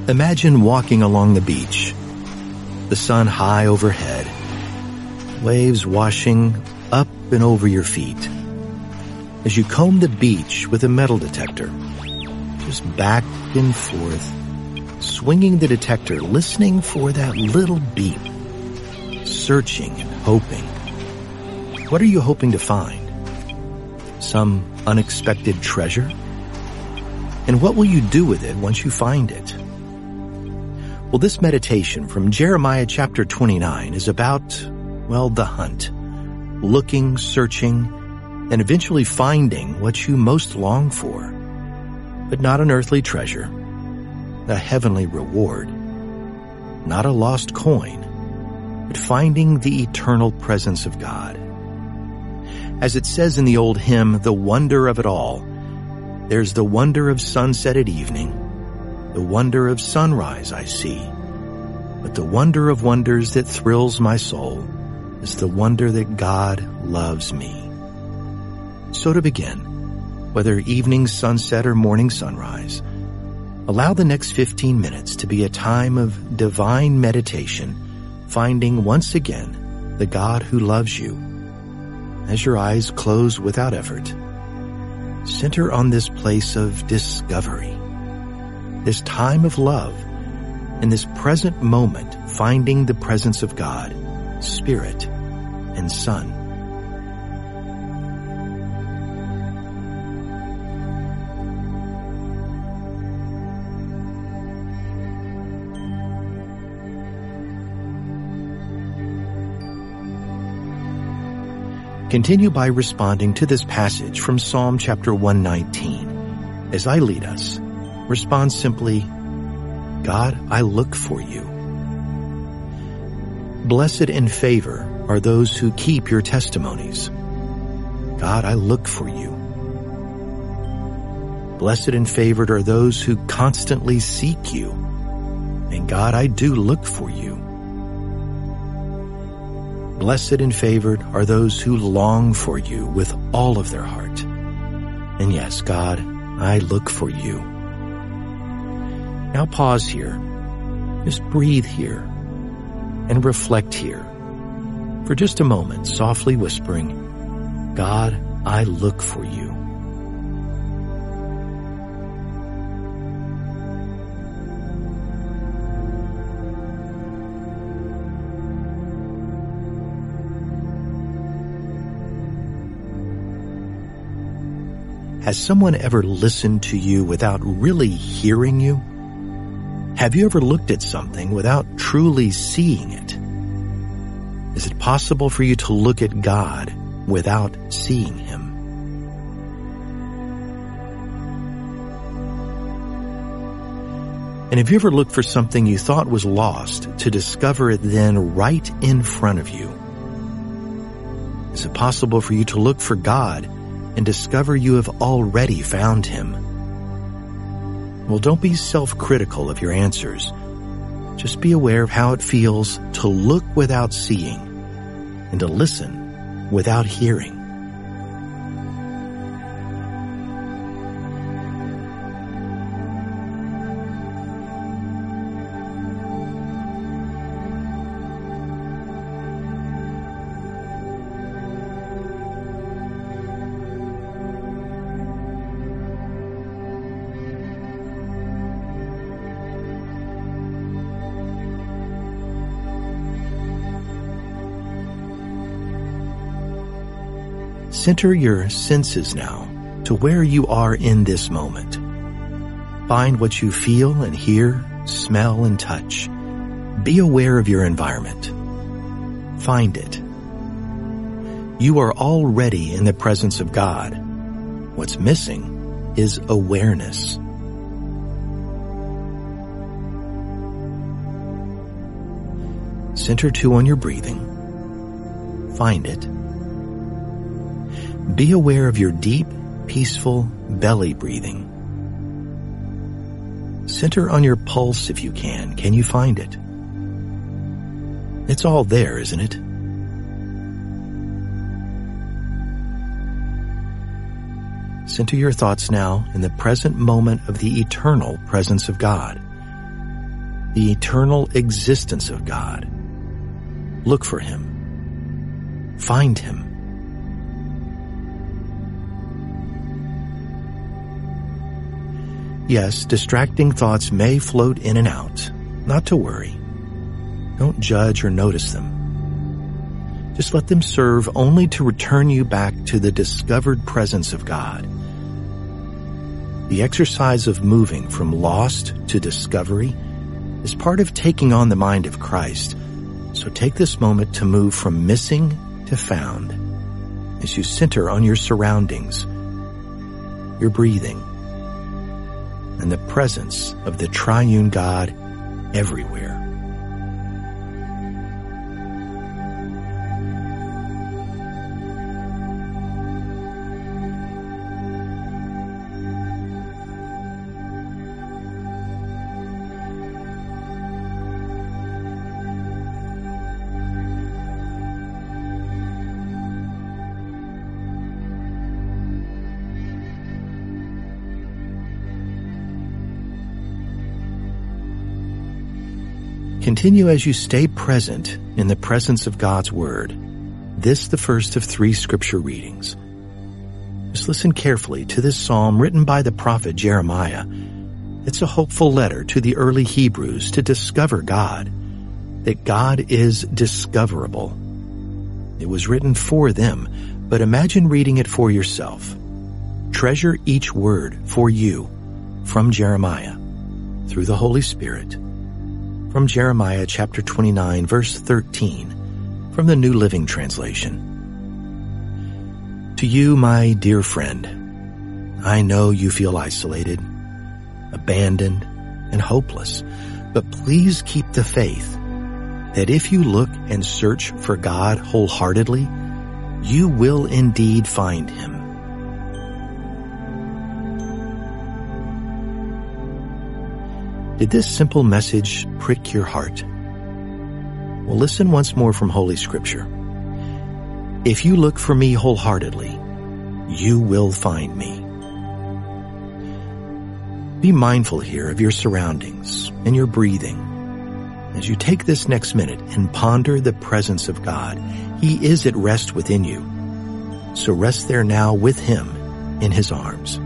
Imagine walking along the beach, the sun high overhead, waves washing up and over your feet. As you comb the beach with a metal detector, just back and forth, swinging the detector, listening for that little beep, searching and hoping. What are you hoping to find? Some unexpected treasure? And what will you do with it once you find it? Well, this meditation from Jeremiah chapter 29 is about, the hunt. Looking, searching, and eventually finding what you most long for. But not an earthly treasure, a heavenly reward. Not a lost coin, but finding the eternal presence of God. As it says in the old hymn, the wonder of it all, there's the wonder of sunset at evening, the wonder of sunrise I see, but the wonder of wonders that thrills my soul is the wonder that God loves me. So to begin, whether evening sunset or morning sunrise, allow the next 15 minutes to be a time of divine meditation, finding once again the God who loves you. As your eyes close without effort, center on this place of discovery, this time of love, in this present moment, finding the presence of God, Spirit, and Son. Continue by responding to this passage from Psalm chapter 119. As I lead us, respond simply, God, I look for you. Blessed and favor are those who keep your testimonies. God, I look for you. Blessed and favored are those who constantly seek you. And God, I do look for you. Blessed and favored are those who long for you with all of their heart. And yes, God, I look for you. Now pause here. Just breathe here and reflect here. For just a moment, softly whispering, God, I look for you. Has someone ever listened to you without really hearing you? Have you ever looked at something without truly seeing it? Is it possible for you to look at God without seeing Him? And have you ever looked for something you thought was lost to discover it then right in front of you? Is it possible for you to look for God and discover you have already found Him? Well, don't be self-critical of your answers. Just be aware of how it feels to look without seeing and to listen without hearing. Center your senses now to where you are in this moment. Find what you feel and hear, smell and touch. Be aware of your environment. Find it. You are already in the presence of God. What's missing is awareness. Center too on your breathing. Find it. Be aware of your deep, peaceful belly breathing. Center on your pulse if you can. Can you find it? It's all there, isn't it? Center your thoughts now in the present moment of the eternal presence of God. the eternal existence of God. Look for Him. Find Him. Yes, distracting thoughts may float in and out. Not to worry. Don't judge or notice them. Just let them serve only to return you back to the discovered presence of God. The exercise of moving from lost to discovery is part of taking on the mind of Christ. So take this moment to move from missing to found as you center on your surroundings, your breathing, and the presence of the triune God everywhere. Continue as you stay present in the presence of God's Word. This the first of 3 scripture readings. Just listen carefully to this psalm written by the prophet Jeremiah. It's a hopeful letter to the early Hebrews to discover God, that God is discoverable. It was written for them, but imagine reading it for yourself. Treasure each word for you from Jeremiah through the Holy Spirit. From Jeremiah chapter 29, verse 13, from the New Living Translation. To you, my dear friend, I know you feel isolated, abandoned, and hopeless, but please keep the faith that if you look and search for God wholeheartedly, you will indeed find Him. Did this simple message prick your heart? Well, listen once more from Holy Scripture. If you look for me wholeheartedly, you will find me. Be mindful here of your surroundings and your breathing. As you take this next minute and ponder the presence of God, He is at rest within you. So rest there now with Him in His arms.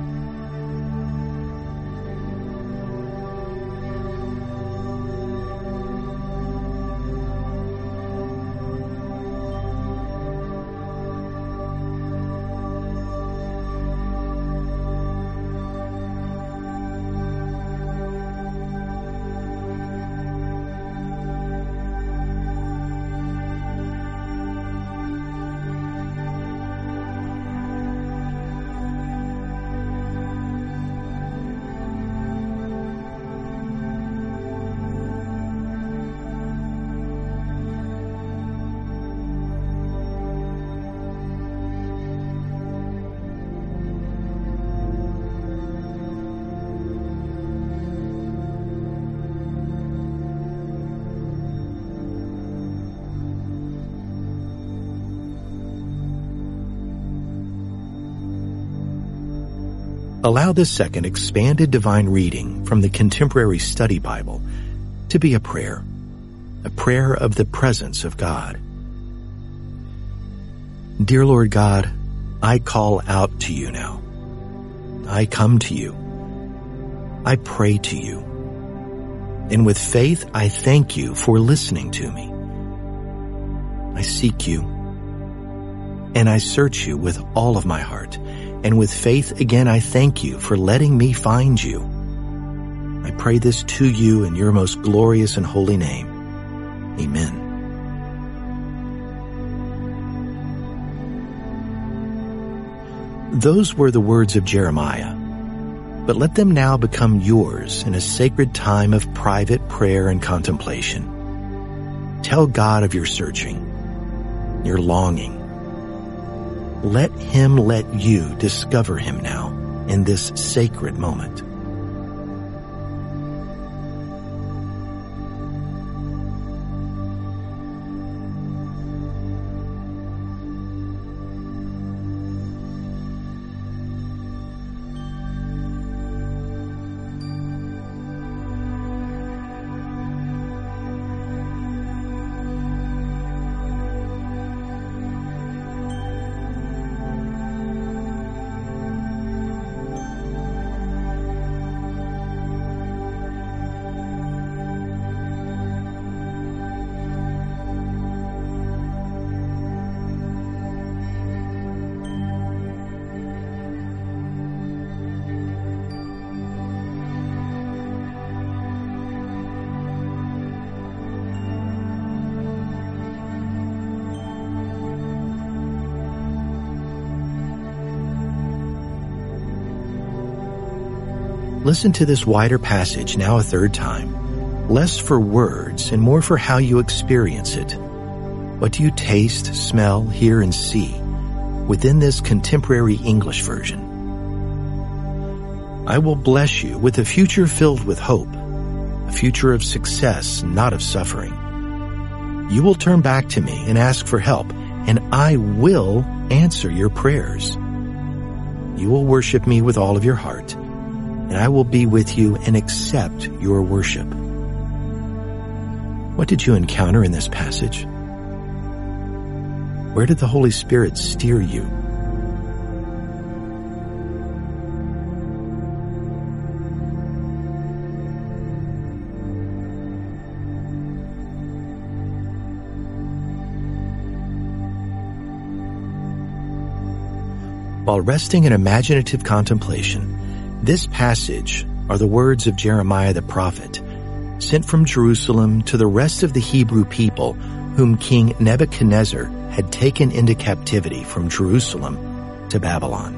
Allow this second expanded divine reading from the Contemporary Study Bible to be a prayer of the presence of God. Dear Lord God, I call out to you now. I come to you. I pray to you. And with faith, I thank you for listening to me. I seek you, and I search you with all of my heart. And with faith, again, I thank you for letting me find you. I pray this to you in your most glorious and holy name. Amen. Those were the words of Jeremiah, but let them now become yours in a sacred time of private prayer and contemplation. Tell God of your searching, your longing. Let Him let you discover Him now in this sacred moment. Listen to this wider passage now a third time, less for words and more for how you experience it. What do you taste, smell, hear, and see within this contemporary English version? I will bless you with a future filled with hope, a future of success, not of suffering. You will turn back to me and ask for help, and I will answer your prayers. You will worship me with all of your heart, and I will be with you and accept your worship. What did you encounter in this passage? Where did the Holy Spirit steer you? While resting in imaginative contemplation, this passage are the words of Jeremiah the prophet, sent from Jerusalem to the rest of the Hebrew people whom King Nebuchadnezzar had taken into captivity from Jerusalem to Babylon.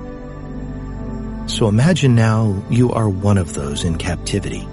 So imagine now you are one of those in captivity.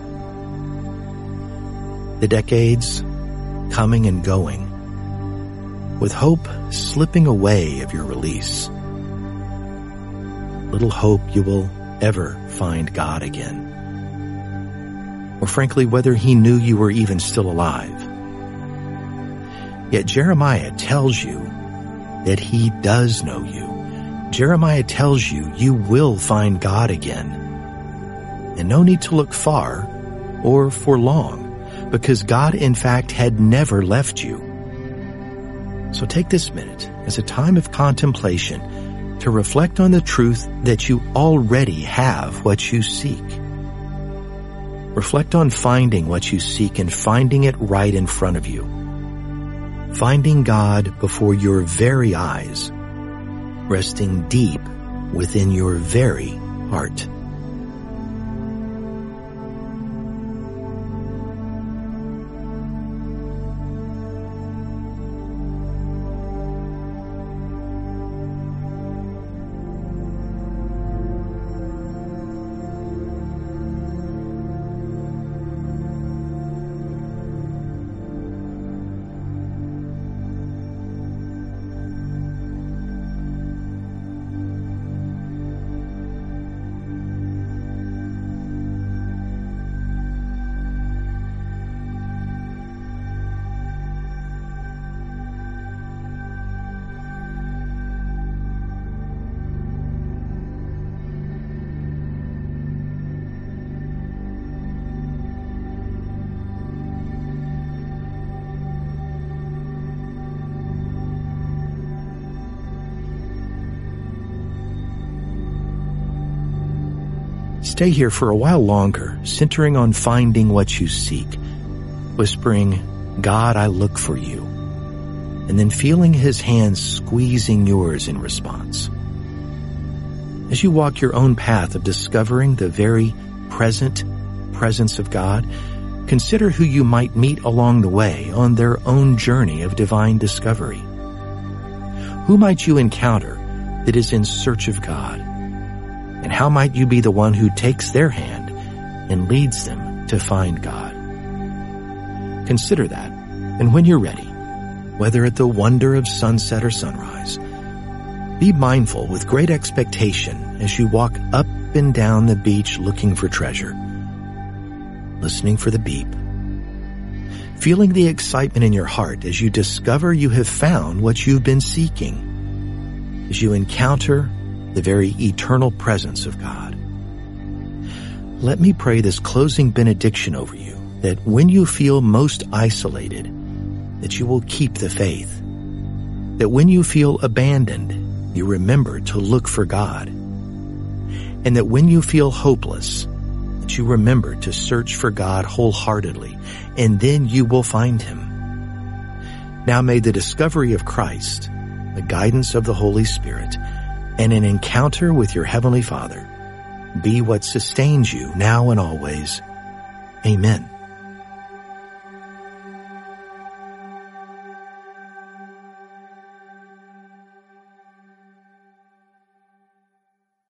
The decades coming and going, with hope slipping away of your release. Little hope you will ever find God again. Or frankly, whether he knew you were even still alive. Yet Jeremiah tells you that he does know you. Jeremiah tells you you will find God again. And no need to look far or for long, because God in fact had never left you. So take this minute as a time of contemplation to reflect on the truth that you already have what you seek. Reflect on finding what you seek and finding it right in front of you. Finding God before your very eyes, resting deep within your very heart. Stay here for a while longer, centering on finding what you seek, whispering, God, I look for you, and then feeling his hands squeezing yours in response. As you walk your own path of discovering the very present presence of God, consider who you might meet along the way on their own journey of divine discovery. Who might you encounter that is in search of God? And how might you be the one who takes their hand and leads them to find God? Consider that, and when you're ready, whether at the wonder of sunset or sunrise, be mindful with great expectation as you walk up and down the beach looking for treasure, listening for the beep, feeling the excitement in your heart as you discover you have found what you've been seeking, as you encounter the very eternal presence of God. Let me pray this closing benediction over you, that when you feel most isolated, that you will keep the faith, that when you feel abandoned, you remember to look for God, and that when you feel hopeless, that you remember to search for God wholeheartedly, and then you will find him. Now may the discovery of Christ, the guidance of the Holy Spirit, and an encounter with your Heavenly Father be what sustains you now and always. Amen.